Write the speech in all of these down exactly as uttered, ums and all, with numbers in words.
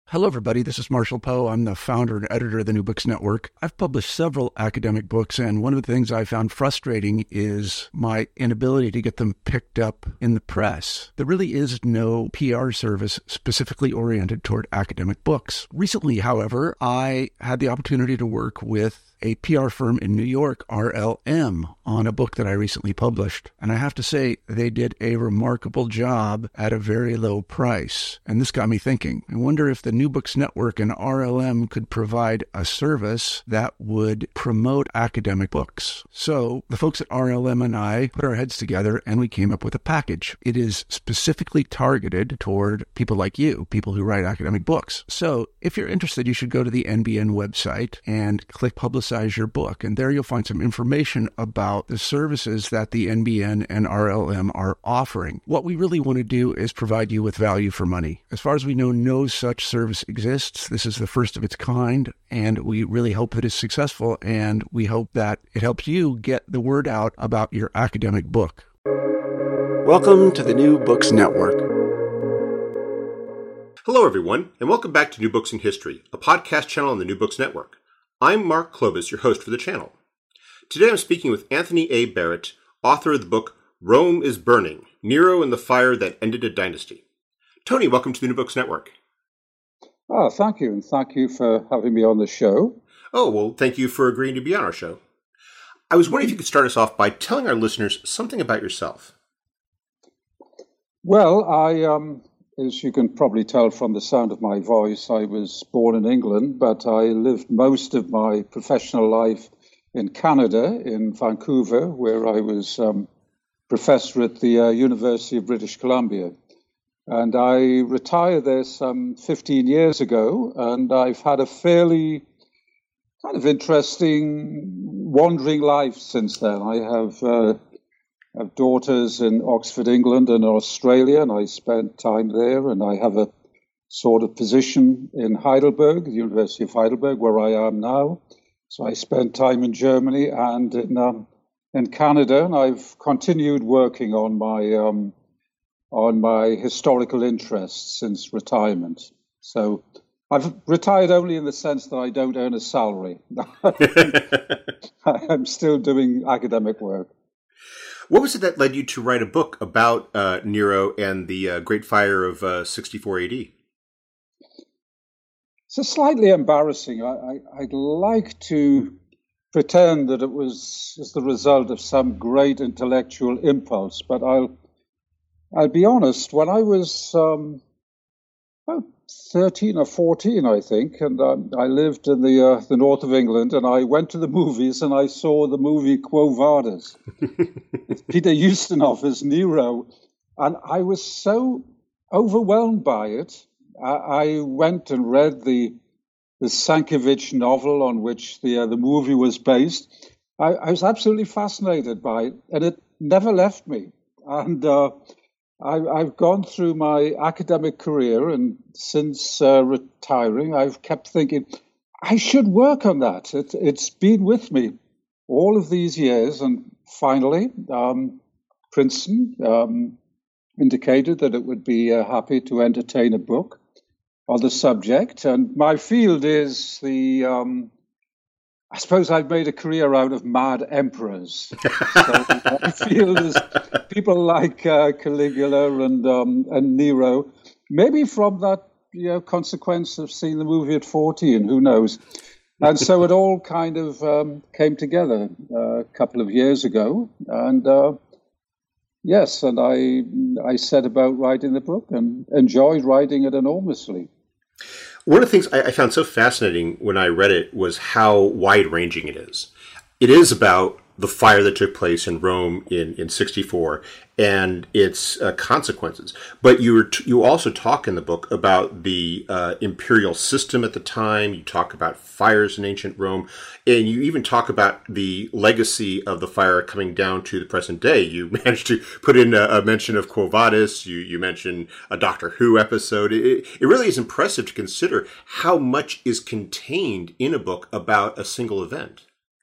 Hello, everybody. This is Marshall Poe. I'm the founder and editor of the New Books Network. I've published several academic books, and one of the things I found frustrating is my inability to get them picked up in the press. There really is no P R service specifically oriented toward academic books. Recently, however, I had the opportunity to work with a P R firm in New York, R L M, on a book that I recently published. And I have to say, they did a remarkable job at a very low price. And this got me thinking. I wonder if the New Books Network and R L M could provide a service that would promote academic books. So the folks at R L M and I put our heads together and we came up with a package. It is specifically targeted toward people like you, people who write academic books. So if you're interested, you should go to the N B N website and click Publicize your book. And there you'll find some information about the services that the N B N and R L M are offering. What we really want to do is provide you with value for money. As far as we know, no such service exists. This is the first of its kind, and we really hope that it's successful, and we hope that it helps you get the word out about your academic book. Welcome to the New Books Network. Hello, everyone, and welcome back to New Books in History, a podcast channel on the New Books Network. I'm Mark Clovis, your host for the channel. Today I'm speaking with Anthony A. Barrett, author of the book Rome is Burning, Nero and the Fire That Ended a Dynasty. Tony, welcome to the New Books Network. Oh, thank you, and thank you for having me on the show. Oh, well, thank you for agreeing to be on our show. I was wondering if you could start us off by telling our listeners something about yourself. Well, I, um, as you can probably tell from the sound of my voice, I was born in England, but I lived most of my professional life in Canada, in Vancouver, where I was um, professor at the uh, University of British Columbia. And I retired there some fifteen years ago, and I've had a fairly kind of interesting wandering life since then. I have, uh, have daughters in Oxford, England, and Australia, and I spent time there, and I have a sort of position in Heidelberg, the University of Heidelberg, where I am now. So I spent time in Germany and in, um, in Canada, and I've continued working on my um, on my historical interests since retirement. So I've retired only in the sense that I don't earn a salary. I'm still doing academic work. What was it that led you to write a book about uh, Nero and the uh, Great Fire of uh, sixty-four A D? It's slightly embarrassing. I, I, I'd like to pretend that it was as the result of some great intellectual impulse, but I'll I'll be honest. When I was um, about thirteen or fourteen, I think, and um, I lived in the uh, the north of England, and I went to the movies, and I saw the movie Quo Vadis with Peter Ustinov as Nero, and I was so overwhelmed by it. I, I went and read the the Sankiewicz novel on which the uh, the movie was based. I, I was absolutely fascinated by it, and it never left me. And uh, I, I've gone through my academic career, and since uh, retiring, I've kept thinking, I should work on that. It, it's been with me all of these years, and finally, um, Princeton um, indicated that it would be uh, happy to entertain a book on the subject. And my field is the, um, I suppose I've made a career out of mad emperors. So my field is people like uh, Caligula and um, and Nero, maybe from that you know consequence of seeing the movie at fourteen, who knows. And so it all kind of um, came together uh, a couple of years ago. And uh, yes, and I I set about writing the book and enjoyed writing it enormously. One of the things I found so fascinating when I read it was how wide-ranging it is. It is about the fire that took place in Rome in, in sixty-four and its uh, consequences. But you were t- you also talk in the book about the uh, imperial system at the time. You talk about fires in ancient Rome, and you even talk about the legacy of the fire coming down to the present day. You managed to put in a, a mention of Quo Vadis. You you mentioned a Doctor Who episode. It, it really is impressive to consider how much is contained in a book about a single event.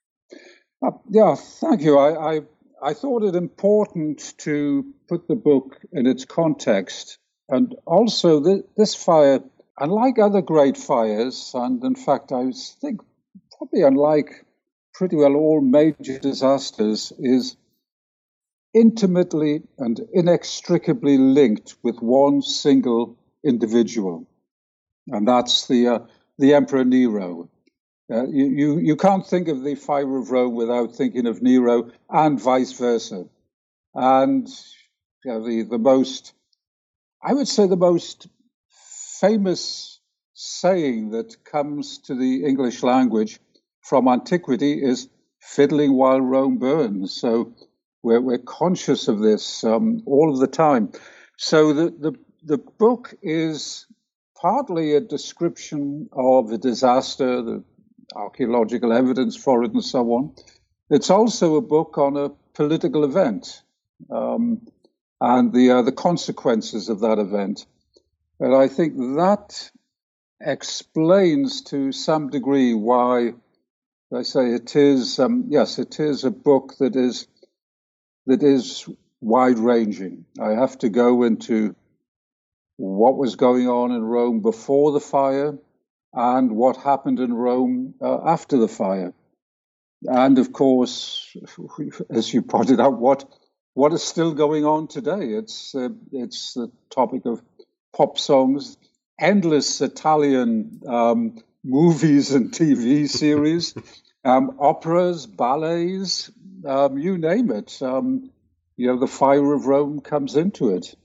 Uh, yeah, thank you. I, I I thought it important to put the book in its context, and also th- this fire unlike other great fires, and in fact, I think probably unlike pretty well all major disasters, is intimately and inextricably linked with one single individual, and that's the uh, the Emperor Nero. Uh, you, you you can't think of the fire of Rome without thinking of Nero, and vice versa. And you know, the the most, I would say, the most famous saying that comes to the English language from antiquity is "fiddling while Rome burns." So we're we're conscious of this um, all of the time. So the the the book is partly a description of the disaster, the archaeological evidence for it, and so on. It's also a book on a political event um, and the uh, the consequences of that event. And I think that explains to some degree why I say it is. Um, yes, it is a book that is that is wide-ranging. I have to go into what was going on in Rome before the fire, and what happened in Rome uh, after the fire. And of course, as you pointed out, what what is still going on today? It's uh, it's the topic of pop songs, endless Italian um, movies and T V series, um, operas, ballets, um, you name it. Um, you know, the fire of Rome comes into it.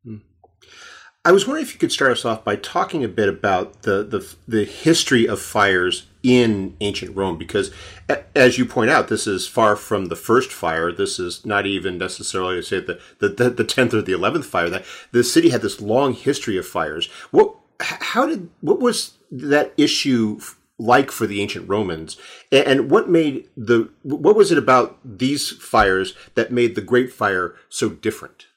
I was wondering if you could start us off by talking a bit about the, the the history of fires in ancient Rome, because as you point out, this is far from the first fire. This is not even necessarily to say the the, the tenth or the eleventh fire. That the city had this long history of fires. What how did what was that issue like for the ancient Romans, and what made the what was it about these fires that made the Great Fire so different?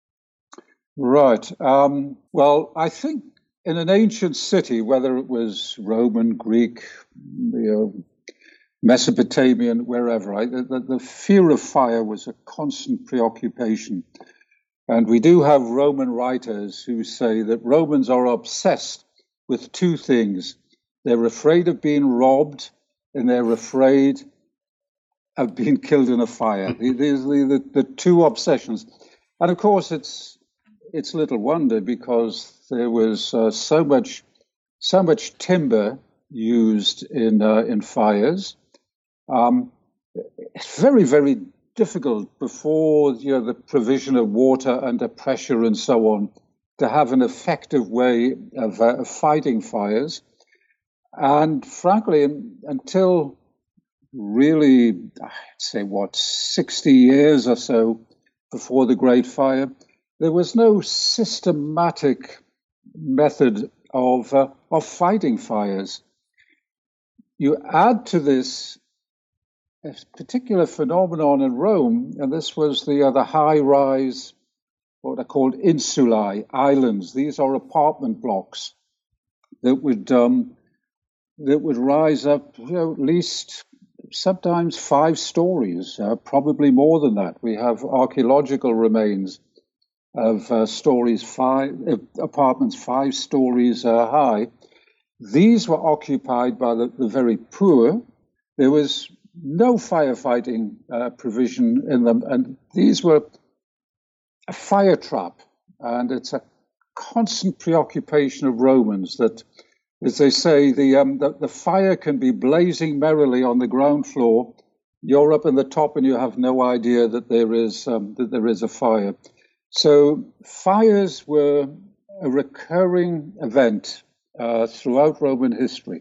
Right. Um, well, I think in an ancient city, whether it was Roman, Greek, you know, Mesopotamian, wherever, right, the, the fear of fire was a constant preoccupation. And we do have Roman writers who say that Romans are obsessed with two things. They're afraid of being robbed, and they're afraid of being killed in a fire. These are the, the, the two obsessions. And of course, it's It's little wonder, because there was uh, so much, so much timber used in uh, in fires. Um, it's very, very difficult before you know the provision of water under pressure and so on to have an effective way of, uh, of fighting fires. And frankly, until really, I'd say what sixty years or so before the Great Fire, there was no systematic method of uh, of fighting fires. You add to this a particular phenomenon in Rome, and this was the uh, the high-rise, what are called insulae, islands. These are apartment blocks that would um, that would rise up, you know, at least sometimes five stories, uh, probably more than that. We have archaeological remains of uh, stories five uh, apartments five stories uh, high. These were occupied by the, the very poor. There was no firefighting uh, provision in them, and these were a fire trap. And it's a constant preoccupation of Romans that, as they say, the um, the, the fire can be blazing merrily on the ground floor. You're up in the top, and you have no idea that there is um, that there is a fire. So fires were a recurring event uh, throughout Roman history.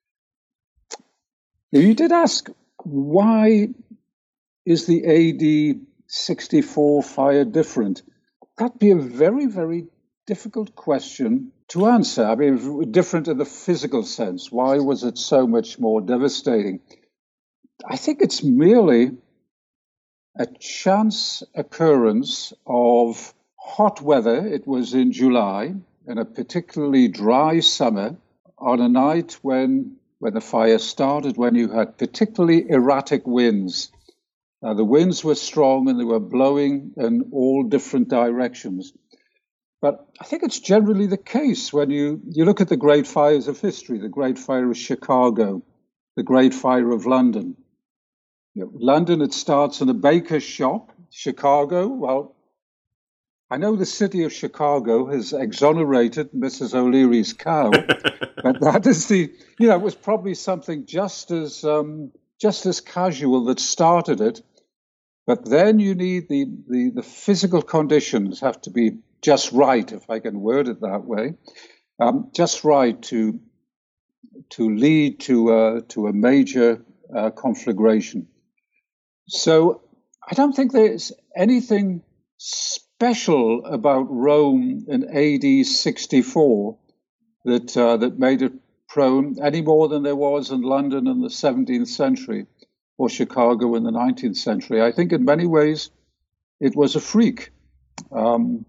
You did ask, why is the A D sixty-four fire different? That'd be a very, very difficult question to answer. I mean, different in the physical sense. Why was it so much more devastating? I think it's merely a chance occurrence of hot weather. It was in July, in a particularly dry summer, on a night when when the fire started, when you had particularly erratic winds. Now, the winds were strong and they were blowing in all different directions. But I think it's generally the case when you, you look at the great fires of history, the Great Fire of Chicago, the Great Fire of London. You know, London, it starts in a baker's shop. Chicago, well, I know the city of Chicago has exonerated Missus O'Leary's cow, but that is the, you know, it was probably something just as um, just as casual that started it. But then you need the, the, the physical conditions have to be just right, if I can word it that way, um, just right to to lead to uh, to a major uh, conflagration. So I don't think there's anything special about Rome in A D sixty-four that uh, that made it prone any more than there was in London in the seventeenth century or Chicago in the nineteenth century. I think in many ways it was a freak. Um,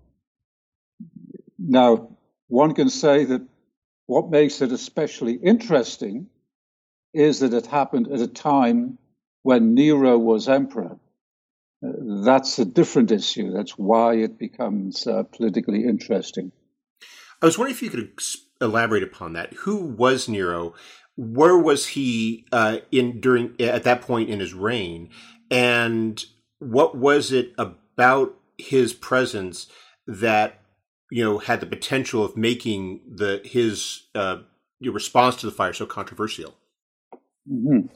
now, one can say that what makes it especially interesting is that it happened at a time when Nero was emperor. Uh, that's a different issue. That's why it becomes uh, politically interesting. I was wondering if you could elaborate upon that. Who was Nero? Where was he uh, in during at that point in his reign? And what was it about his presence that, you know, had the potential of making the his uh, response to the fire so controversial? Mm-hmm.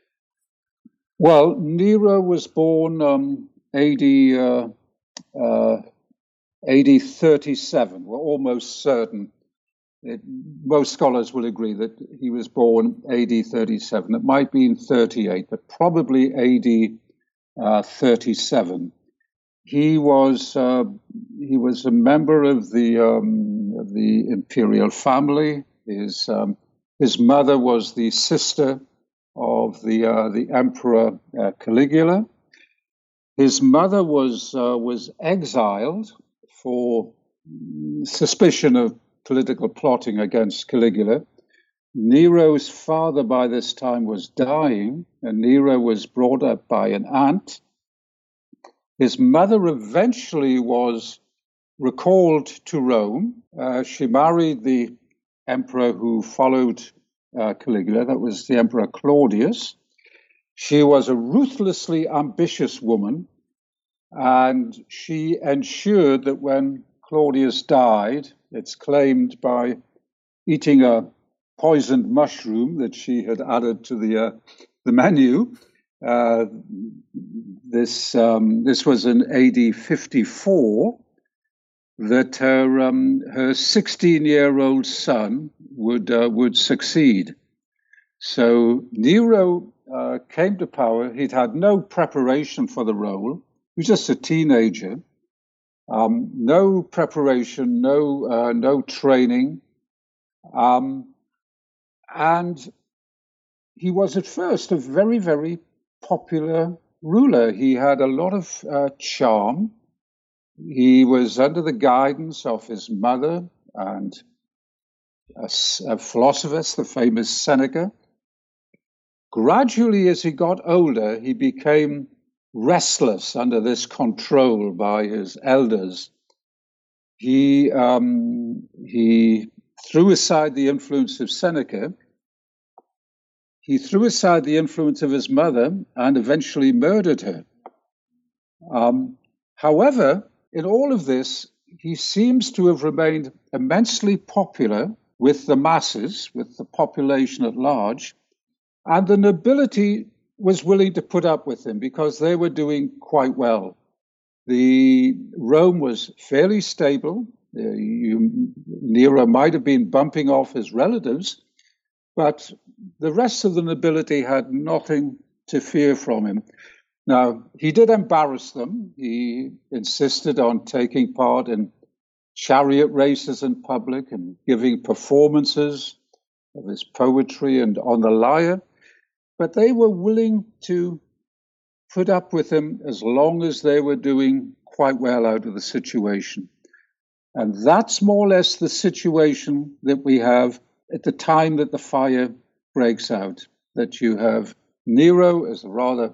Well, Nero was born um, A D uh, uh, A D thirty-seven. We're almost certain. It, most scholars will agree that he was born A D thirty-seven. It might be in thirty-eight, but probably A D uh, thirty-seven. He was uh, he was a member of the um, of the imperial family. His um, his mother was the sister of the uh, the emperor uh, Caligula. His mother was uh, was exiled for suspicion of political plotting against Caligula. Nero's father by this time was dying, and Nero was brought up by an aunt. His mother eventually was recalled to Rome. Uh, she married the emperor who followed uh, Caligula. That was the Emperor Claudius. She was a ruthlessly ambitious woman, and she ensured that when Claudius died, it's claimed by eating a poisoned mushroom that she had added to the uh, the menu. Uh, this um, this was in A D fifty-four. That her um, her sixteen-year-old son would uh, would succeed. So Nero uh, came to power. He'd had no preparation for the role. He was just a teenager. Um, no preparation, no uh, no training, um, and he was at first a very very popular ruler. He had a lot of uh, charm. He was under the guidance of his mother and a, a philosopher, the famous Seneca. Gradually, as he got older, he became restless under this control by his elders. He, um, he threw aside the influence of Seneca. He threw aside the influence of his mother and eventually murdered her. Um, however, in all of this, he seems to have remained immensely popular with the masses, with the population at large, and the nobility was willing to put up with him because they were doing quite well. The Rome was fairly stable. Uh, you, Nero might have been bumping off his relatives, but the rest of the nobility had nothing to fear from him. Now, he did embarrass them. He insisted on taking part in chariot races in public and giving performances of his poetry and on the lyre. But they were willing to put up with him as long as they were doing quite well out of the situation. And that's more or less the situation that we have at the time that the fire breaks out, that you have Nero as a rather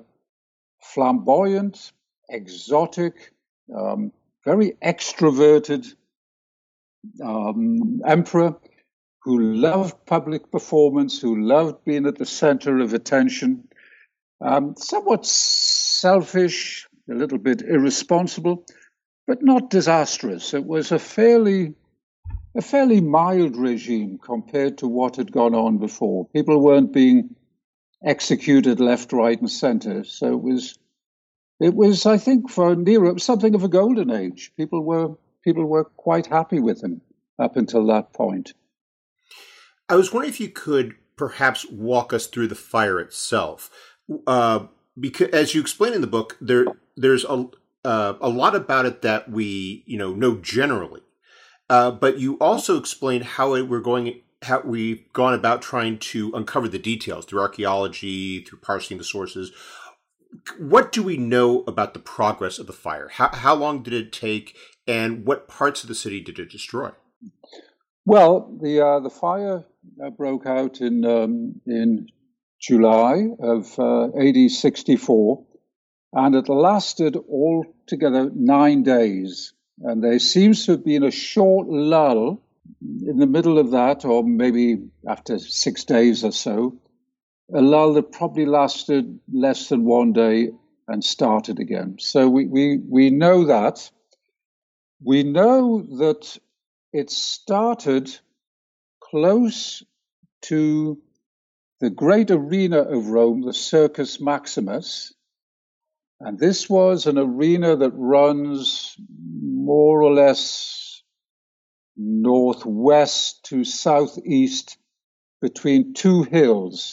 flamboyant, exotic, um, very extroverted um, emperor who loved public performance, who loved being at the center of attention, um, somewhat selfish, a little bit irresponsible, but not disastrous. It was a fairly a fairly mild regime compared to what had gone on before. People weren't being executed left, right, and center. So it was, it was, I think, for Nero, something of a golden age. People were people were quite happy with him up until that point. I was wondering if you could perhaps walk us through the fire itself, uh, because as you explain in the book, there there's a uh, a lot about it that we you know know generally. Uh, but you also explain how it, we're going, how we've gone about trying to uncover the details through archaeology, through parsing the sources. What do we know about the progress of the fire? How, how long did it take, and what parts of the city did it destroy? Well, the uh, the fire uh, broke out in um, in July of uh, A D sixty-four, and it lasted altogether nine days. And there seems to have been a short lull in the middle of that, or maybe after six days or so, a lull that probably lasted less than one day and started again. So we, we, we know that. We know that it started close to the great arena of Rome, the Circus Maximus. And this was an arena that runs more or less northwest to southeast between two hills,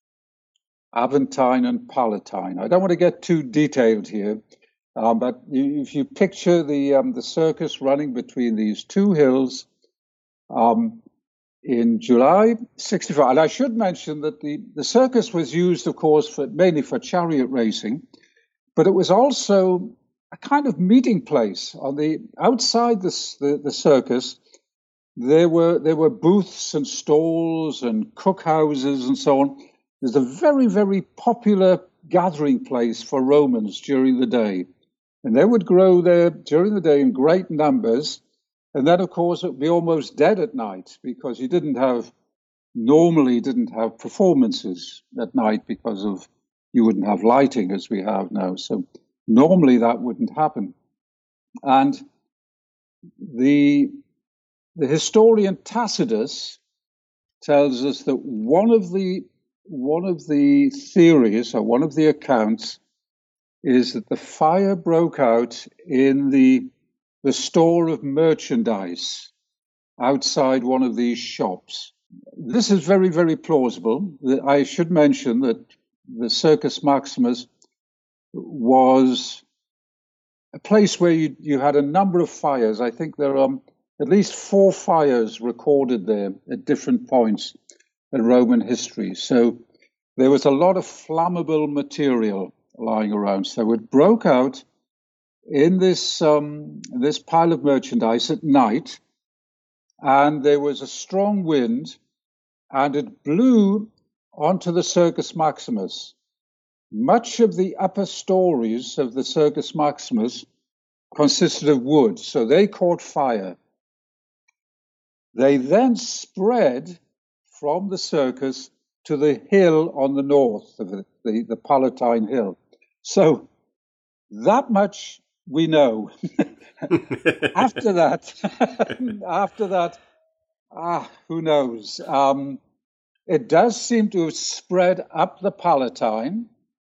Aventine and Palatine. I don't want to get too detailed here, um, but you, if you picture the um, the circus running between these two hills um, in July sixty-five, and I should mention that the, the circus was used, of course, for mainly for chariot racing. But it was also a kind of meeting place. On the outside the, the, the circus, there were there were booths and stalls and cookhouses and so on. There's a very, very popular gathering place for Romans during the day. And they would grow there during the day in great numbers. And then, of course, it would be almost dead at night because you didn't have, normally didn't have performances at night because of you wouldn't have lighting as we have now. So normally that wouldn't happen. And the, the historian Tacitus tells us that one of the one of the theories or one of the accounts is that the fire broke out in the the store of merchandise outside one of these shops. This is very, very plausible. I should mention that the Circus Maximus was a place where you, you had a number of fires. I think there are um, at least four fires recorded there at different points in Roman history. So there was a lot of flammable material lying around. So it broke out in this um, this pile of merchandise at night, and there was a strong wind, and it blew onto the Circus Maximus. Much of the upper stories of the Circus Maximus consisted of wood, so they caught fire. They then spread from the circus to the hill on the north, of the, the, the Palatine Hill. So that much we know. After that, after that, ah, who knows? Um, it does seem to have spread up the Palatine.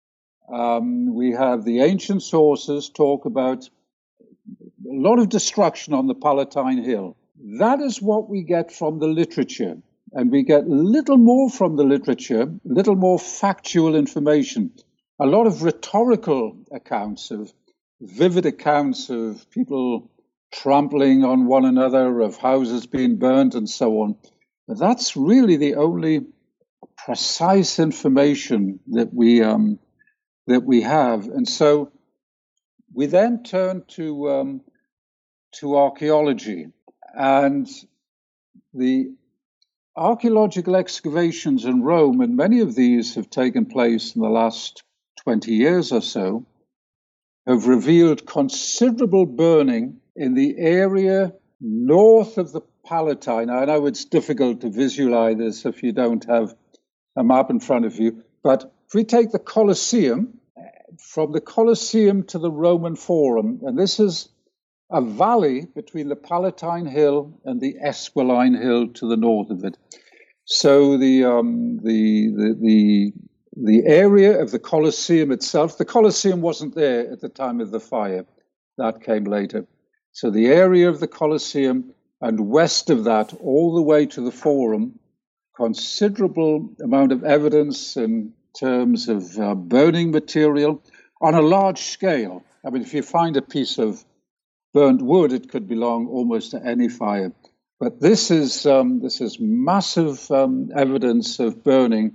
Um, we have the ancient sources talk about a lot of destruction on the Palatine Hill. That is what we get from the literature. And we get little more from the literature, little more factual information. A lot of rhetorical accounts, of vivid accounts of people trampling on one another, of houses being burned and so on. But that's really the only precise information that we um, that we have. And so we then turn to um, to archaeology, and the archaeological excavations in Rome, and many of these have taken place in the last twenty years or so, have revealed considerable burning in the area north of the Palatine. I know it's difficult to visualize this if you don't have a map in front of you, but if we take the Colosseum, from the Colosseum to the Roman Forum, and this is a valley between the Palatine Hill and the Esquiline Hill to the north of it. So the um, the, the the the area of the Colosseum itself, the Colosseum wasn't there at the time of the fire. That came later. So the area of the Colosseum and west of that, all the way to the Forum, considerable amount of evidence in terms of uh, burning material on a large scale. I mean, if you find a piece of burnt wood, it could belong almost to any fire. But this is um, this is massive um, evidence of burning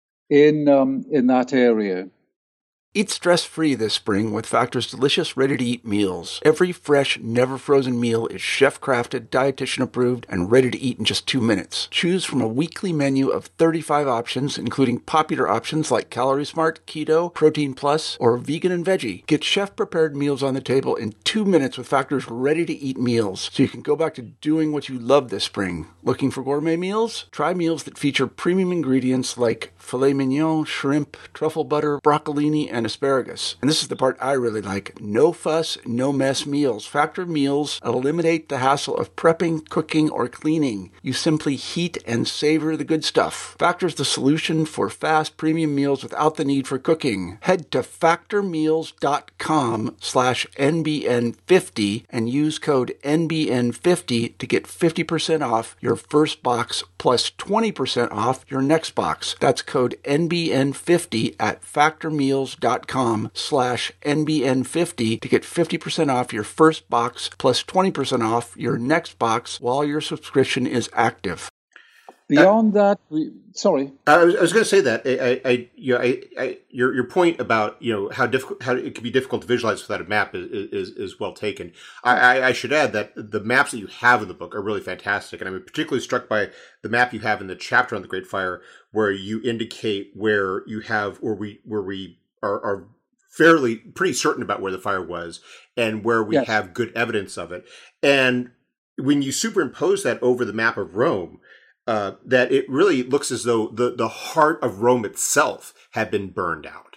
in um, in that area. Eat stress-free this spring with Factor's delicious, ready-to-eat meals. Every fresh, never-frozen meal is chef-crafted, dietitian-approved, and ready to eat in just two minutes. Choose from a weekly menu of thirty-five options, including popular options like Calorie Smart, Keto, Protein Plus, or Vegan and Veggie. Get chef-prepared meals on the table in two minutes with Factor's ready-to-eat meals, so you can go back to doing what you love this spring. Looking for gourmet meals? Try meals that feature premium ingredients like filet mignon, shrimp, truffle butter, broccolini, and asparagus. And this is the part I really like. No fuss, no mess meals. Factor meals eliminate the hassle of prepping, cooking, or cleaning. You simply heat and savor the good stuff. Factor's the solution for fast premium meals without the need for cooking. Head to factormeals.com slash NBN50 and use code N B N fifty to get fifty percent off your first box plus twenty percent off your next box. That's code N B N fifty at factormeals.com slash N B N fifty to get fifty percent off your first box plus twenty percent off your next box while your subscription is active. Beyond uh, that, we, sorry. I was, I was going to say that I, I, you know, I, I, your your point about you know how difficult how it can be difficult to visualize without a map is is, is well taken. I, I, I should add that the maps that you have in the book are really fantastic, and I'm particularly struck by the map you have in the chapter on the Great Fire, where you indicate where you have where we where we are, are fairly pretty certain about where the fire was and where we yes. have good evidence of it. And when you superimpose that over the map of Rome, uh, that it really looks as though the, the heart of Rome itself had been burned out.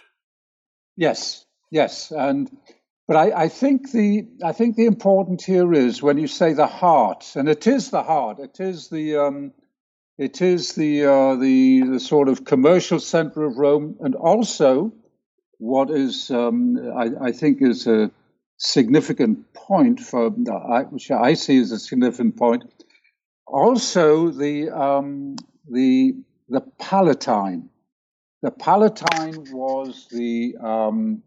Yes, yes. And but I, I think the I think the important here is when you say the heart, and it is the heart, it is the um, it is the uh, the the sort of commercial center of Rome, and also what is, um, I, I think, is a significant point for, which I see as a significant point. Also, the um, the the Palatine. The Palatine was the um,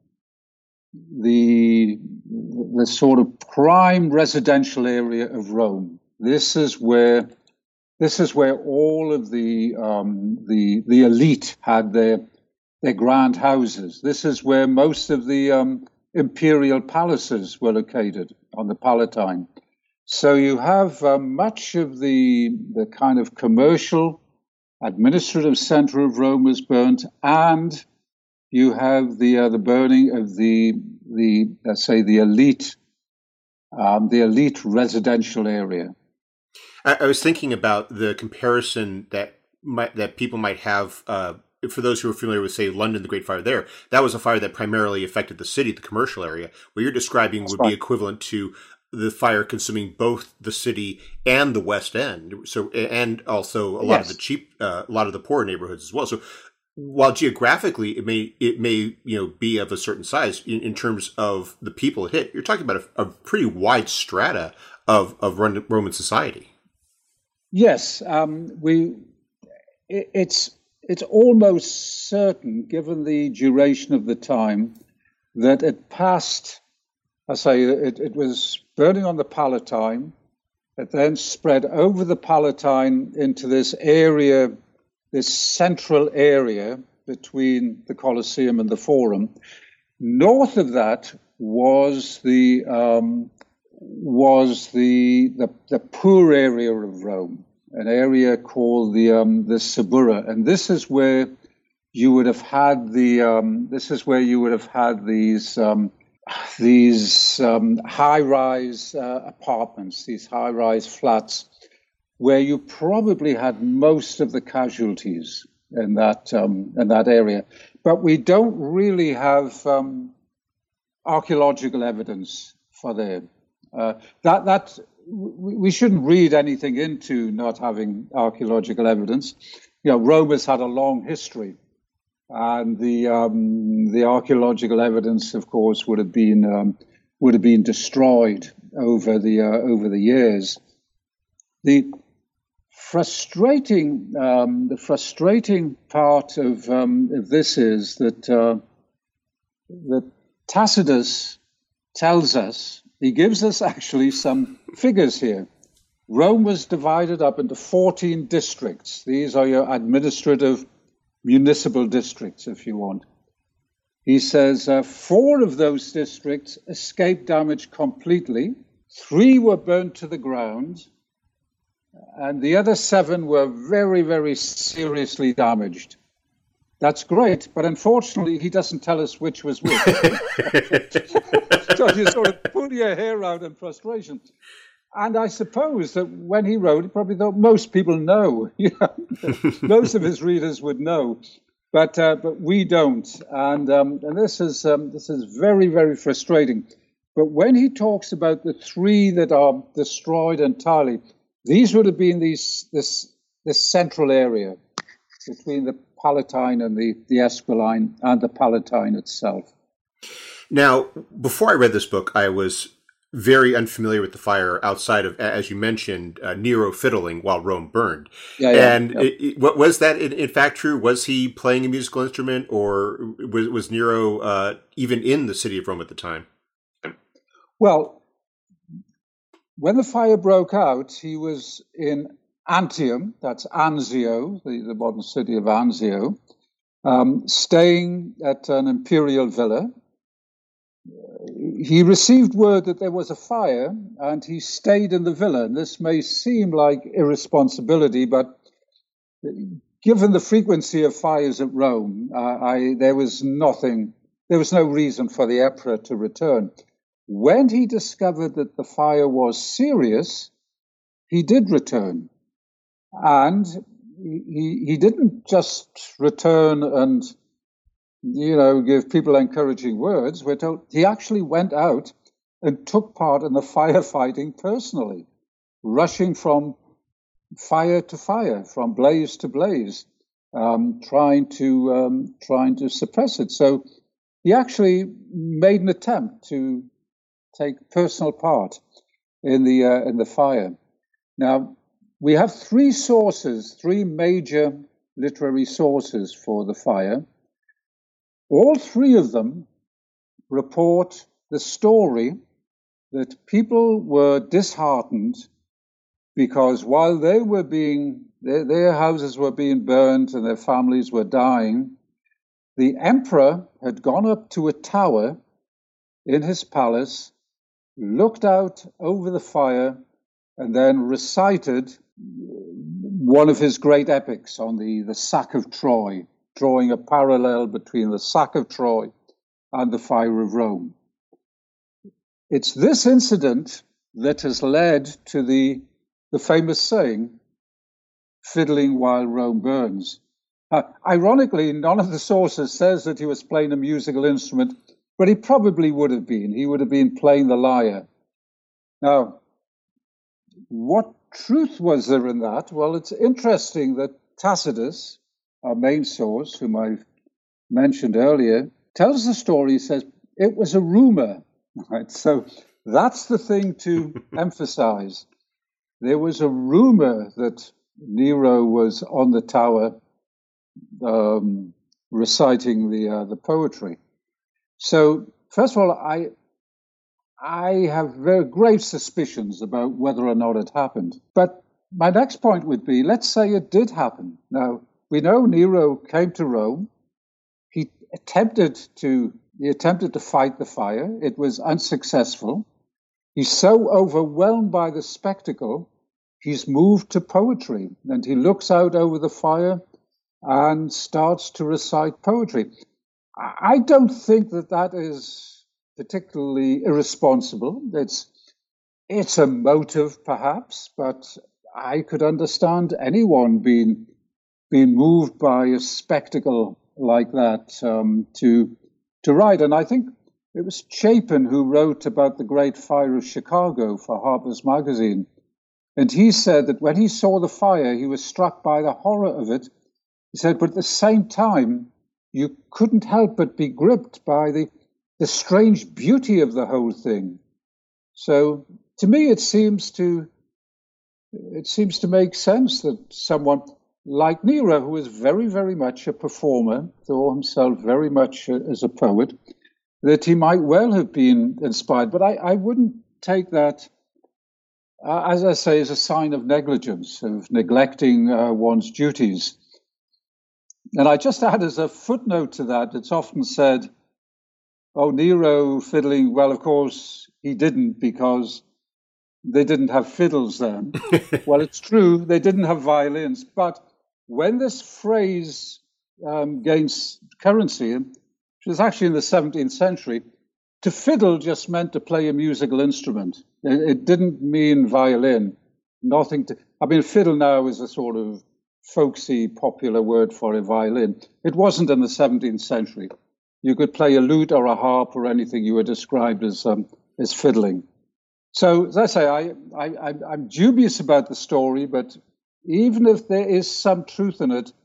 the the sort of prime residential area of Rome. This is where this is where all of the um, the the elite had their their grand houses. This is where most of the um, imperial palaces were located, on the Palatine. So you have uh, much of the the kind of commercial, administrative center of Rome was burnt, and you have the uh, the burning of the the let's say the elite um, the elite residential area. I, I was thinking about the comparison that might, that people might have. Uh, For those who are familiar with, say, London, the Great Fire there, that was a fire that primarily affected the city, the commercial area. What you're describing That's would right. be equivalent to the fire consuming both the city and the West End. So, and also a lot yes. of the cheap, uh, a lot of the poorer neighborhoods as well. So, while geographically it may it may you know be of a certain size in, in terms of the people it hit, you're talking about a, a pretty wide strata of of Roman society. Yes, um, we. It, it's. It's almost certain, given the duration of the time, that it passed, I say, it, it was burning on the Palatine. It then spread over the Palatine into this area, this central area between the Colosseum and the Forum. North of that was the um, was the, the the poor area of Rome, an area called the um, the Suburra, and this is where you would have had the um, this is where you would have had these um, these um, high-rise uh, apartments, these high-rise flats, where you probably had most of the casualties in that um, in that area. But we don't really have um, archaeological evidence for them. Uh, that that we shouldn't read anything into not having archaeological evidence. You know, Rome has had a long history, and the um, the archaeological evidence, of course, would have been um, would have been destroyed over the uh, over the years. The frustrating um, the frustrating part of um, of this is that uh, that Tacitus tells us, he gives us actually some figures here. Rome was divided up into fourteen districts. These are your administrative municipal districts, if you want. He says uh, four of those districts escaped damage completely. Three were burnt to the ground. And the other seven were very, very seriously damaged. That's great, but unfortunately, he doesn't tell us which was which. So you sort of pull your hair out in frustration. And I suppose that when he wrote, he probably thought most people know. You know, most of his readers would know, but uh, but we don't. And um, and this is um, this is very, very frustrating. But when he talks about the three that are destroyed entirely, these would have been these this this central area between the Palatine and the, the Esquiline and the Palatine itself. Now, before I read this book, I was very unfamiliar with the fire outside of, as you mentioned, uh, Nero fiddling while Rome burned. Yeah, yeah, and yeah. It, it, what was that in, in fact true? Was he playing a musical instrument, or was, was Nero uh, even in the city of Rome at the time? Well, when the fire broke out, he was in Antium, that's Anzio, the, the modern city of Anzio, um, staying at an imperial villa. He received word that there was a fire, and he stayed in the villa. And this may seem like irresponsibility, but given the frequency of fires at Rome, uh, I, there was nothing, there was no reason for the emperor to return. When he discovered that the fire was serious, he did return. And he, he didn't just return and, you know, give people encouraging words. We're told he actually went out and took part in the firefighting personally, rushing from fire to fire, from blaze to blaze, um, trying to um, trying to suppress it. So he actually made an attempt to take personal part in the uh, in the fire. Now, we have three sources, three major literary sources for the fire. All three of them report the story that people were disheartened because while they were being, their, their houses were being burned and their families were dying, the emperor had gone up to a tower in his palace, looked out over the fire, and then recited one of his great epics on the, the sack of Troy, drawing a parallel between the sack of Troy and the fire of Rome. It's this incident that has led to the, the famous saying, fiddling while Rome burns. Uh, ironically, none of the sources says that he was playing a musical instrument, but he probably would have been. He would have been playing the lyre. Now, what truth was there in that? Well, it's interesting that Tacitus, our main source, whom I've mentioned earlier, tells the story. He says it was a rumor, right? So that's the thing to emphasize. There was a rumor that Nero was on the tower um, reciting the uh, the poetry. So first of all, I I have very grave suspicions about whether or not it happened. But my next point would be, let's say it did happen. Now, we know Nero came to Rome. He attempted to he attempted to fight the fire. It was unsuccessful. He's so overwhelmed by the spectacle, he's moved to poetry, and he looks out over the fire and starts to recite poetry. I don't think that that is particularly irresponsible. It's it's a motive, perhaps, but I could understand anyone being being moved by a spectacle like that um, to to write. And I think it was Chapin who wrote about the Great Fire of Chicago for Harper's Magazine. And he said that when he saw the fire, he was struck by the horror of it. He said, but at the same time, you couldn't help but be gripped by the, the strange beauty of the whole thing. So to me, it seems to it seems to make sense that someone like Nero, who was very, very much a performer, saw himself very much as a poet, that he might well have been inspired. But I, I wouldn't take that, uh, as I say, as a sign of negligence, of neglecting uh, one's duties. And I just add as a footnote to that, it's often said, oh, Nero fiddling, well, of course, he didn't because they didn't have fiddles then. Well, it's true, they didn't have violins. But when this phrase um, gains currency, which was actually in the seventeenth century, to fiddle just meant to play a musical instrument. It, it didn't mean violin. Nothing to, I mean, fiddle now is a sort of folksy, popular word for a violin. It wasn't in the seventeenth century. You could play a lute or a harp or anything you were described as um, as fiddling. So, as I say, I, I, I'm dubious about the story, but even if there is some truth in it,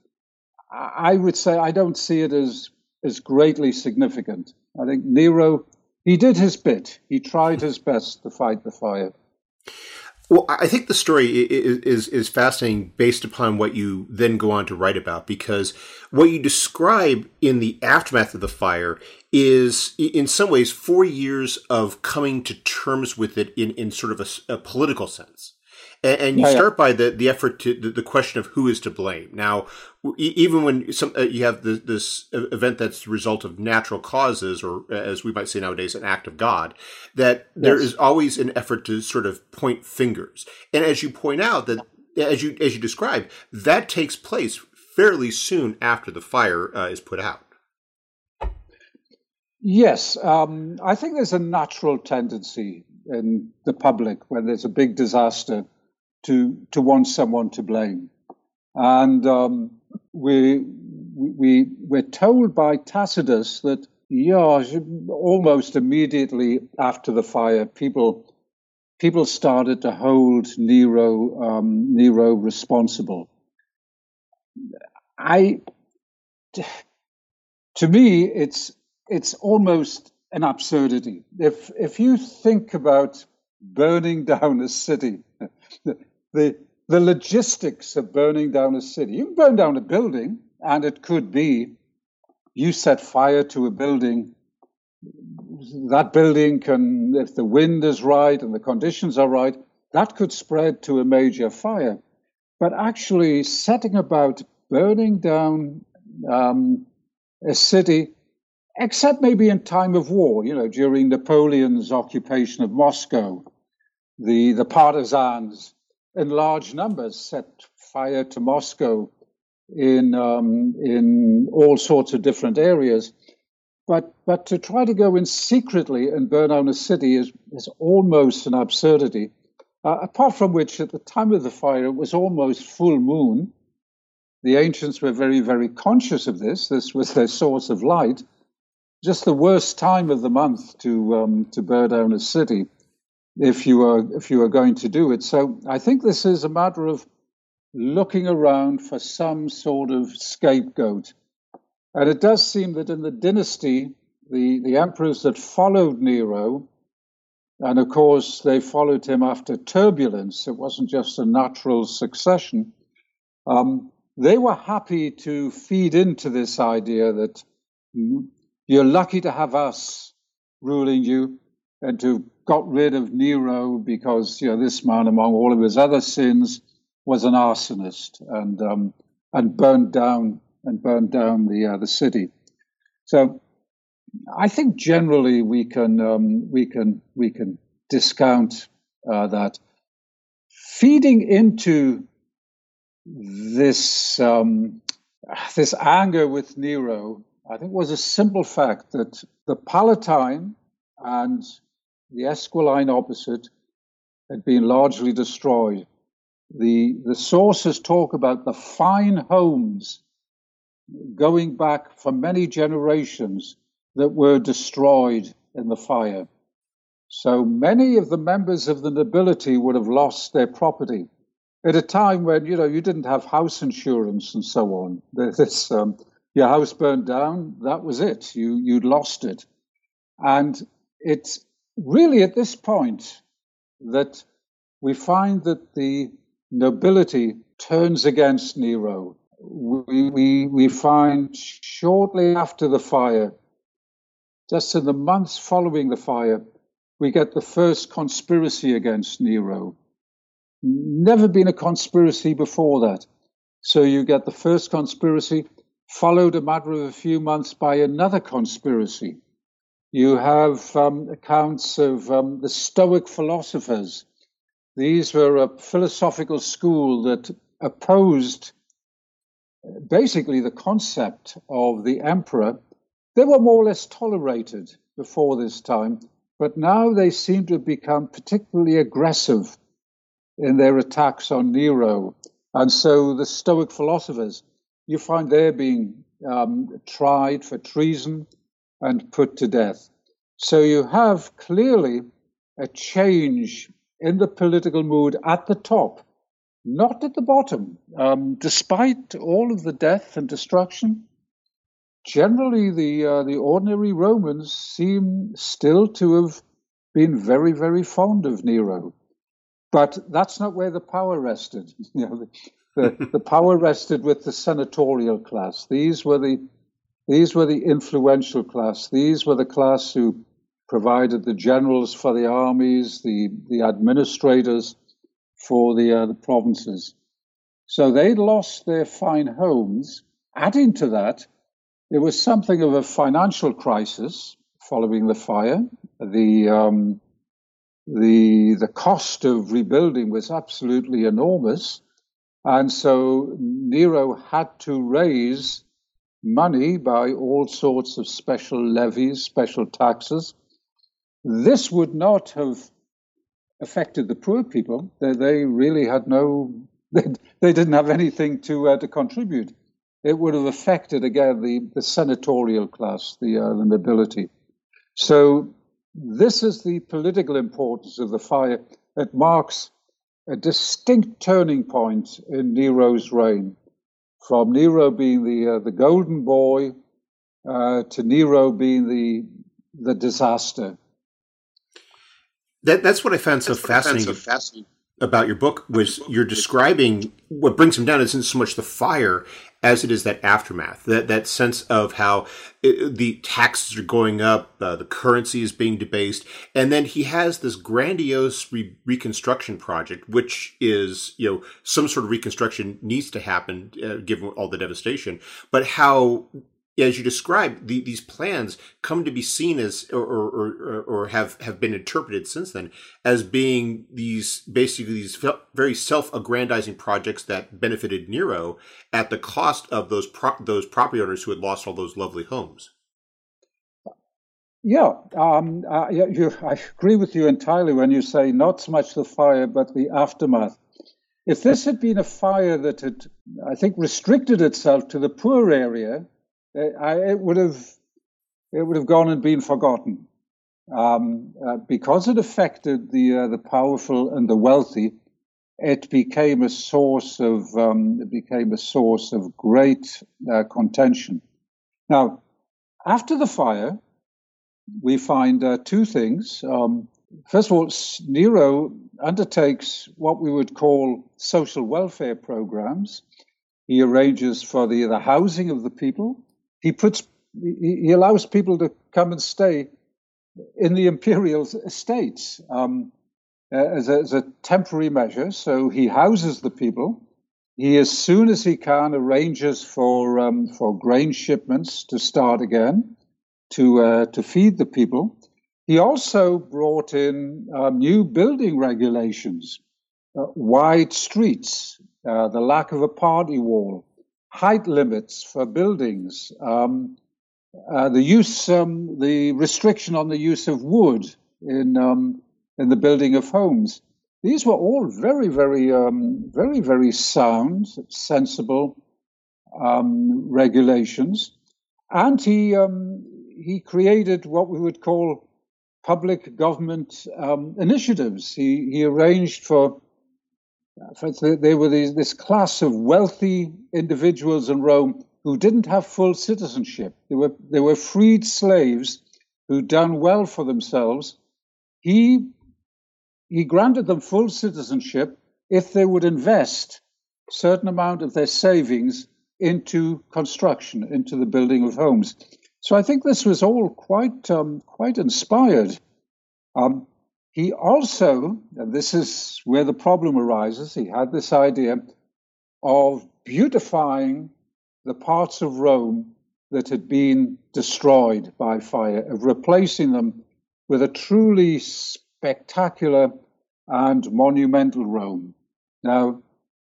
I would say I don't see it as, as greatly significant. I think Nero, he did his bit. He tried his best to fight the fire. Well, I think the story is, is is fascinating based upon what you then go on to write about, because what you describe in the aftermath of the fire is, in some ways, four years of coming to terms with it in, in sort of a, a political sense. And, and you yeah, start yeah. by the, the effort to the, the question of who is to blame. Now, even when some uh, you have the, this event that's the result of natural causes, or as we might say nowadays, an act of God, that yes. there is always an effort to sort of point fingers. And as you point out, that as you as you describe, that takes place fairly soon after the fire uh, is put out. Yes, um, I think there's a natural tendency in the public when there's a big disaster to to want someone to blame, and um, we we we're told by Tacitus that yeah, almost immediately after the fire, people people started to hold Nero um, Nero responsible. I to me, it's it's almost an absurdity. If if you think about burning down a city. The, the logistics of burning down a city. You can burn down a building, and it could be you set fire to a building. That building can, if the wind is right and the conditions are right, that could spread to a major fire. But actually setting about burning down um, a city, except maybe in time of war, you know, during Napoleon's occupation of Moscow, the, the partisans in large numbers set fire to Moscow in um, in all sorts of different areas. But but to try to go in secretly and burn down a city is, is almost an absurdity. Uh, apart from which, at the time of the fire, it was almost full moon. The ancients were very, very conscious of this. This was their source of light. Just the worst time of the month to um, to burn down a city, if you are if you are going to do it. So I think this is a matter of looking around for some sort of scapegoat. And it does seem that in the dynasty, the, the emperors that followed Nero, and of course they followed him after turbulence, it wasn't just a natural succession, um, they were happy to feed into this idea that you're lucky to have us ruling you, and to got rid of Nero because, you know, this man, among all of his other sins, was an arsonist and um, and burned down and burned down the uh, the city. So, I think generally we can um, we can we can discount uh, that. Feeding into this um, this anger with Nero, I think, was a simple fact that the Palatine and the Esquiline opposite had been largely destroyed. The, the sources talk about the fine homes going back for many generations that were destroyed in the fire. So many of the members of the nobility would have lost their property at a time when, you know, you didn't have house insurance and so on. This, um, your house burned down, that was it. You, you'd lost it. And it's really at this point that we find that the nobility turns against Nero. We, we, we find shortly after the fire, just in the months following the fire, we get the first conspiracy against Nero. Never been a conspiracy before that. So you get the first conspiracy, followed a matter of a few months by another conspiracy. You have um, accounts of um, the Stoic philosophers. These were a philosophical school that opposed basically the concept of the emperor. They were more or less tolerated before this time, but now they seem to have become particularly aggressive in their attacks on Nero. And so the Stoic philosophers, you find they're being um, tried for treason and put to death. So you have clearly a change in the political mood at the top, not at the bottom. Um, despite all of the death and destruction, generally the uh, the ordinary Romans seem still to have been very, very fond of Nero. But that's not where the power rested. You know, the, the, the power rested with the senatorial class. These were the these were the influential class. These were the class who provided the generals for the armies, the the administrators for the uh, the provinces. So they'd lost their fine homes. Adding to that, there was something of a financial crisis following the fire. The um, the the cost of rebuilding was absolutely enormous, and so Nero had to raise money by all sorts of special levies, special taxes. This would not have affected the poor people. They, they really had no, they, they didn't have anything to uh, to contribute. It would have affected, again, the, the senatorial class, the, uh, the nobility. So this is the political importance of the fire. It marks a distinct turning point in Nero's reign, from Nero being the uh, the golden boy uh, to Nero being the the disaster. That, that's what I found so fascinating, so fascinating about your book, was you're describing what brings him down isn't so much the fire as it is that aftermath, that that sense of how it, the taxes are going up, uh, the currency is being debased, and then he has this grandiose re- reconstruction project, which is, you know, some sort of reconstruction needs to happen uh, given all the devastation, but how, as you described, the, these plans come to be seen as, or, or, or have, have been interpreted since then as being these, basically these very self-aggrandizing projects that benefited Nero at the cost of those pro- those property owners who had lost all those lovely homes. Yeah, um, uh, you, I agree with you entirely when you say not so much the fire, but the aftermath. If this had been a fire that had, I think, restricted itself to the poor area, I, it would have it would have gone and been forgotten, um, uh, because it affected the uh, the powerful and the wealthy. It became a source of um, it became a source of great uh, contention. Now, after the fire, we find uh, two things. Um, first of all, Nero undertakes what we would call social welfare programs. He arranges for the the housing of the people. He puts, he allows people to come and stay in the imperial estates um, as, a, as a temporary measure. So he houses the people. He, as soon as he can, arranges for um, for grain shipments to start again, to uh, to feed the people. He also brought in uh, new building regulations, uh, wide streets, uh, the lack of a party wall, height limits for buildings, um, uh, the use, um, the restriction on the use of wood in um, in the building of homes. These were all very, very, um, very, very sound, sensible um, regulations, and he um, he created what we would call public government um, initiatives. He he arranged for, for there were these, this class of wealthy individuals in Rome who didn't have full citizenship. They were they were freed slaves who'd done well for themselves. He he granted them full citizenship if they would invest a certain amount of their savings into construction, into the building of homes. So I think this was all quite um, quite inspired. Um, he also, and this is where the problem arises, he had this idea of beautifying the parts of Rome that had been destroyed by fire, of replacing them with a truly spectacular and monumental Rome. Now,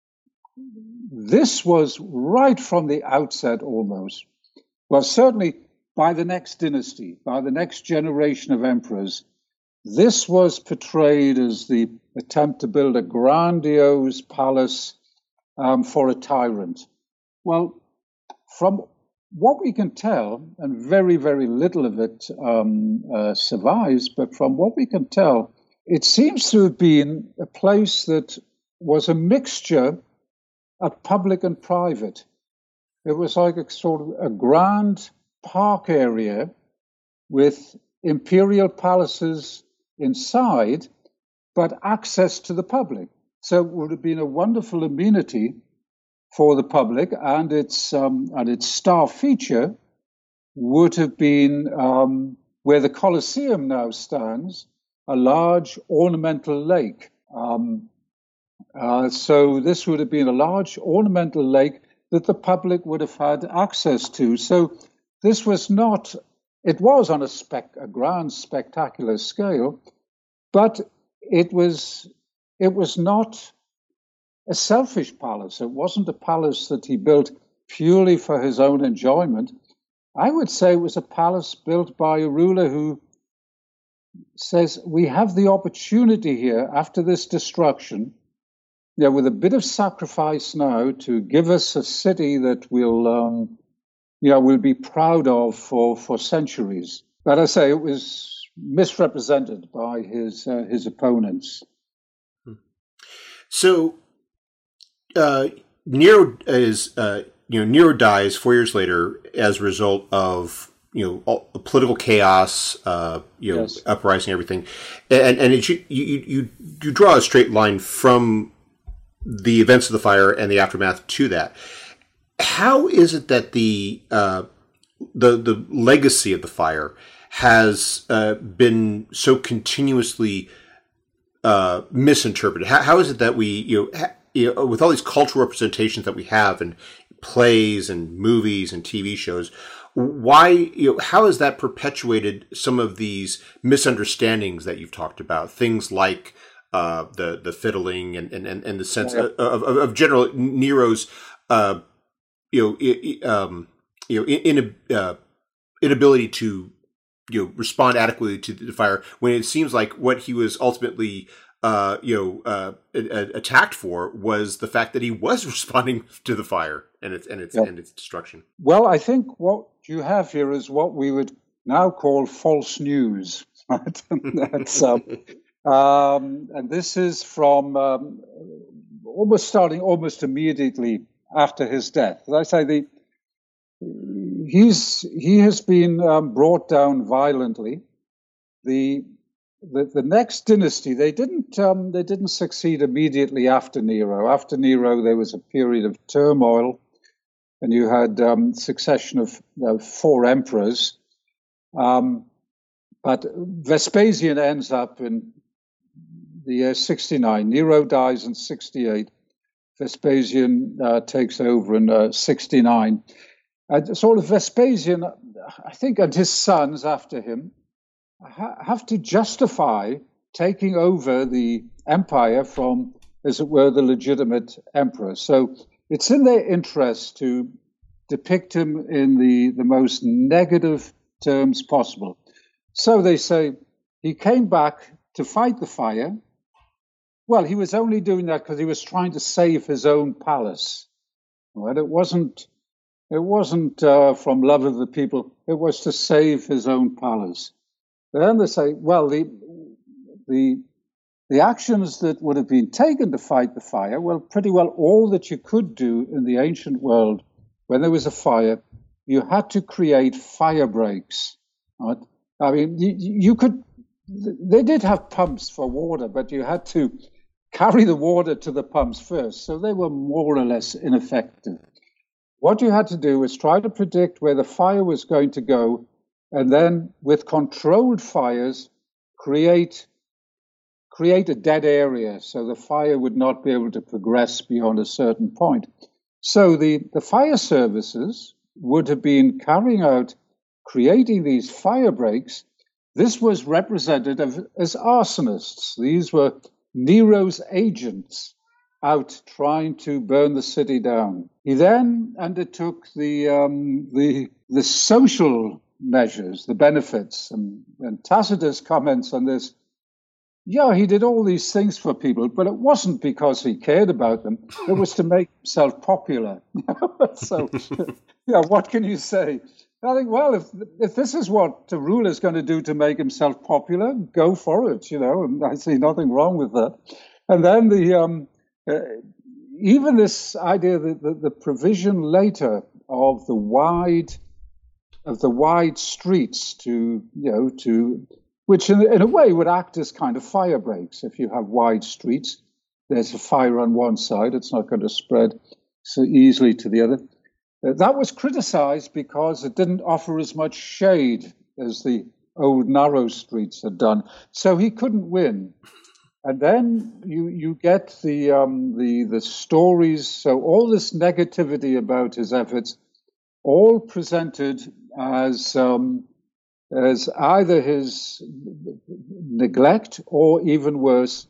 this was right from the outset almost. Well, certainly by the next dynasty, by the next generation of emperors, this was portrayed as the attempt to build a grandiose palace um, for a tyrant. Well, from what we can tell, and very, very little of it um, uh, survives, but from what we can tell, it seems to have been a place that was a mixture of public and private. It was like a sort of a grand park area with imperial palaces inside, but access to the public. So it would have been a wonderful amenity for the public, and its um, and its star feature would have been um, where the Colosseum now stands, a large ornamental lake. Um, uh, so this would have been a large ornamental lake that the public would have had access to. So this was not, it was on a, spec, a grand, spectacular scale, but it was it was not a selfish palace. It wasn't a palace that he built purely for his own enjoyment. I would say it was a palace built by a ruler who says, we have the opportunity here after this destruction, yeah, with a bit of sacrifice now, to give us a city that we'll, um, yeah, we'll be proud of for, for centuries. But I say it was misrepresented by his uh, his opponents. So uh, Nero is uh, you know Nero dies four years later as a result of you know all, political chaos, uh, you know yes. uprising, everything, and and it, you, you you you draw a straight line from the events of the fire and the aftermath to that. How is it that the uh, the the legacy of the fire has uh, been so continuously uh, misinterpreted? How, how is it that we, you know, ha, you know, with all these cultural representations that we have in plays and movies and T V shows, why, you know, how has that perpetuated some of these misunderstandings that you've talked about? Things like uh, the the fiddling and and, and the sense yeah. of, of, of general Nero's, uh, you know, um, you know, in, in uh, inability to you know respond adequately to the fire, when it seems like what he was ultimately uh, you know uh, attacked for was the fact that he was responding to the fire and its and its yep. and its destruction. Well, I think what you have here is what we would now call false news. Right? That's um, um, and this is from um, almost starting almost immediately after his death. As I say, the He's he has been um, brought down violently. The, the the next dynasty, they didn't um, they didn't succeed immediately after Nero. After Nero, there was a period of turmoil, and you had um, succession of uh, four emperors. Um, but Vespasian ends up in the year sixty-nine. Nero dies in sixty-eight. Vespasian uh, takes over in uh, sixty-nine. And sort of Vespasian, I think, and his sons after him ha- have to justify taking over the empire from, as it were, the legitimate emperor. So it's in their interest to depict him in the, the most negative terms possible. So they say he came back to fight the fire. Well, he was only doing that because he was trying to save his own palace. Right? It wasn't, it wasn't uh, from love of the people. It was to save his own palace. Then they say, well, the the the actions that would have been taken to fight the fire, well, pretty well all that you could do in the ancient world when there was a fire, you had to create fire breaks. Right? I mean, you, you could. They did have pumps for water, but you had to carry the water to the pumps first, so they were more or less ineffective. What you had to do was try to predict where the fire was going to go, and then with controlled fires, create create a dead area so the fire would not be able to progress beyond a certain point. So the, the fire services would have been carrying out, creating these fire breaks. This was represented as arsonists. These were Nero's agents out trying to burn the city down. He then undertook the um, the the social measures, the benefits, and, and Tacitus comments on this. Yeah, he did all these things for people, but it wasn't because he cared about them. It was to make himself popular. So, yeah, what can you say? I think, well, if if this is what the ruler's going to do to make himself popular, go for it, you know, and I see nothing wrong with that. And then the um, uh, even this idea that the, the provision later of the wide of the wide streets to, you know, to which in, in a way would act as kind of fire breaks. If you have wide streets, there's a fire on one side, it's not going to spread so easily to the other. Uh, that was criticized because it didn't offer as much shade as the old narrow streets had done. So he couldn't win. And then you you get the um, the the stories. So all this negativity about his efforts, all presented as um, as either his neglect or, even worse,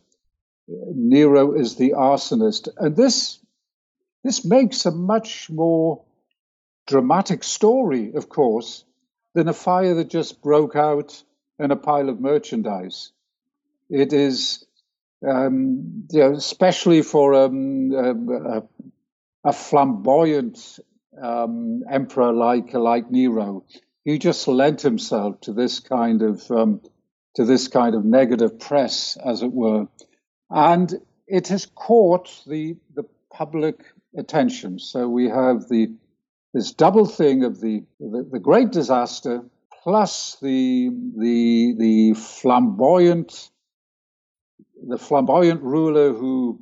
Nero is the arsonist. And this this makes a much more dramatic story, of course, than a fire that just broke out in a pile of merchandise. It is, um, you know, especially for um, a, a flamboyant um, emperor like like Nero, he just lent himself to this kind of um, to this kind of negative press, as it were, and it has caught the the public attention. So we have the this double thing of the, the, the great disaster plus the the the flamboyant the flamboyant ruler who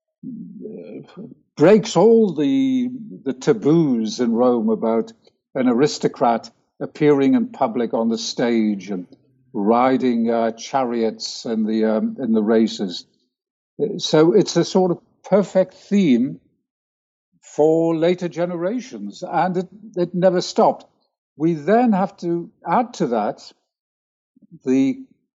breaks all the the taboos in Rome about an aristocrat appearing in public on the stage and riding uh, chariots in the um, in the races. So it's a sort of perfect theme for later generations, and it, it never stopped. We then have to add to that the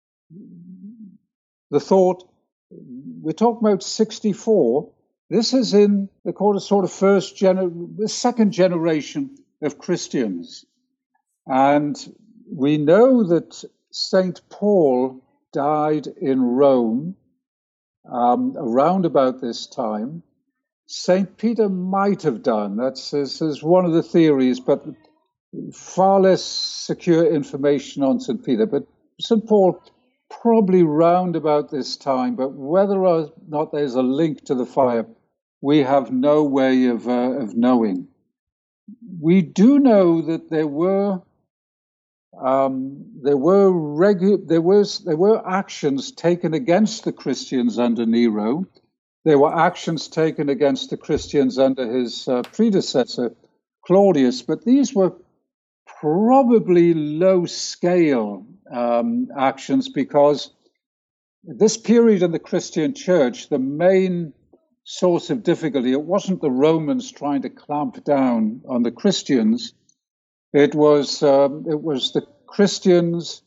the thought, we're talking about sixty-four, this is in the sort of first gener- the second generation of Christians. And we know that Saint Paul died in Rome um, around about this time. Saint Peter might have done. That's this is one of the theories, but far less secure information on Saint Peter. But Saint Paul probably round about this time. But whether or not there's a link to the fire, we have no way of uh, of knowing. We do know that there were um, there were regu- there was there were actions taken against the Christians under Nero. There were actions taken against the Christians under his uh, predecessor, Claudius, but these were probably low-scale um, actions because this period in the Christian church, the main source of difficulty, it wasn't the Romans trying to clamp down on the Christians. It was um, it was the Christians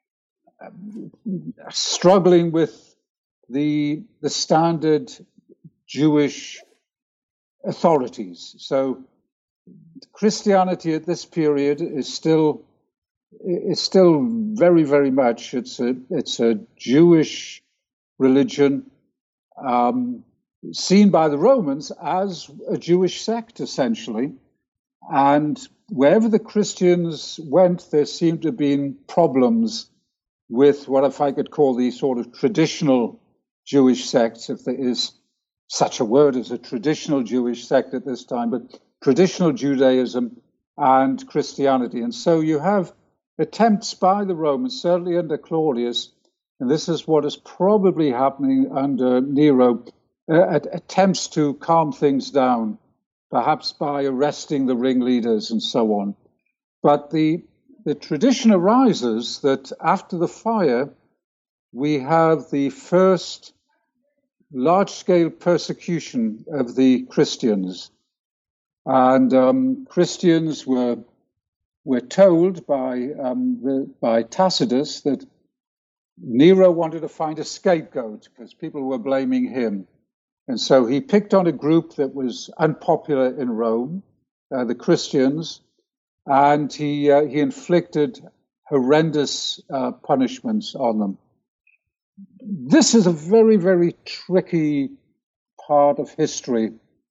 struggling with the the standard Jewish authorities. So Christianity at this period is still is still very, very much it's a it's a Jewish religion, um, seen by the Romans as a Jewish sect, essentially. And wherever the Christians went, there seemed to have been problems with what, if I could call, the sort of traditional Jewish sects, if there is such a word as a traditional Jewish sect at this time, but traditional Judaism and Christianity. And so you have attempts by the Romans, certainly under Claudius, and this is what is probably happening under Nero, uh, attempts to calm things down, perhaps by arresting the ringleaders and so on. But the, the tradition arises that after the fire, we have the first large-scale persecution of the Christians. And um, Christians were were told by um, the, by Tacitus that Nero wanted to find a scapegoat because people were blaming him. And so he picked on a group that was unpopular in Rome, uh, the Christians, and he uh, he inflicted horrendous uh, punishments on them. This is a very, very tricky part of history.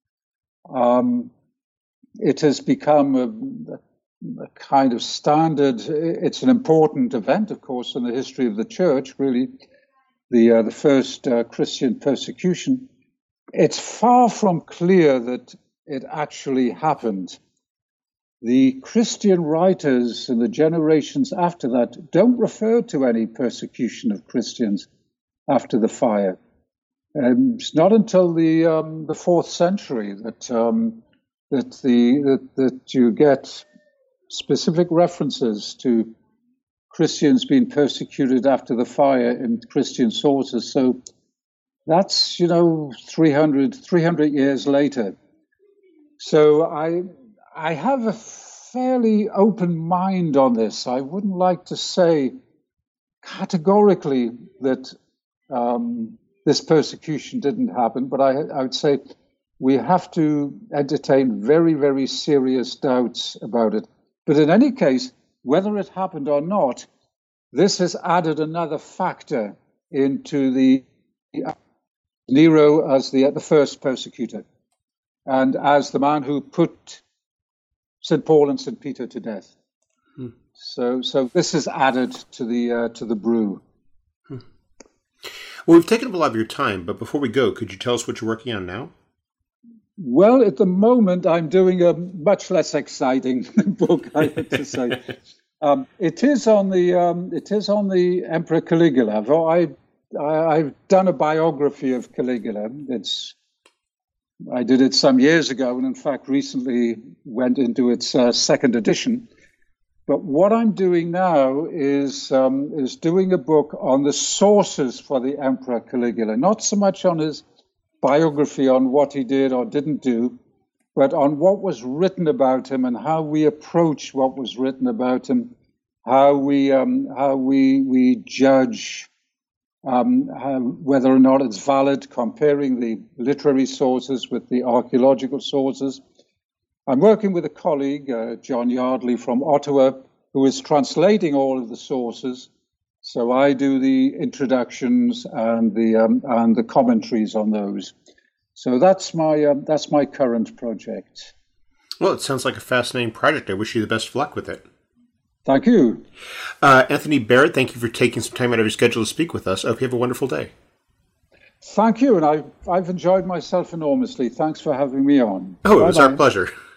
Um, it has become a, a kind of standard. It's an important event, of course, in the history of the church, really, the, uh, the first uh, Christian persecution. It's far from clear that it actually happened. The Christian writers in the generations after that don't refer to any persecution of Christians after the fire. Um, it's not until the um, the fourth century that um, that the that, that you get specific references to Christians being persecuted after the fire in Christian sources. So that's, you know, three hundred, three hundred years later. So I I have a fairly open mind on this. I wouldn't like to say categorically that um, this persecution didn't happen, but I, I would say we have to entertain very, very serious doubts about it. But in any case, whether it happened or not, this has added another factor into the uh, Nero as the, the first persecutor and as the man who put Saint Paul and Saint Peter to death. Hmm. So, so this is added to the uh, to the brew. Hmm. Well, we've taken up a lot of your time, but before we go, could you tell us what you're working on now? Well, at the moment, I'm doing a much less exciting book, I have to say. um, it is on the um, it is on the Emperor Caligula. I, I I've done a biography of Caligula. It's I did it some years ago, and in fact, recently went into its uh, second edition. But what I'm doing now is um, is doing a book on the sources for the Emperor Caligula, not so much on his biography on what he did or didn't do, but on what was written about him and how we approach what was written about him, how we um, how we we judge um, how, whether or not it's valid, comparing the literary sources with the archaeological sources. I'm working with a colleague, uh, John Yardley from Ottawa, who is translating all of the sources. So I do the introductions and the um, and the commentaries on those. So that's my uh, that's my current project. Well, it sounds like a fascinating project. I wish you the best of luck with it. Thank you, uh, Anthony Barrett. Thank you for taking some time out of your schedule to speak with us. I hope you have a wonderful day. Thank you, and I've I've enjoyed myself enormously. Thanks for having me on. Oh, it Bye-bye. was our pleasure.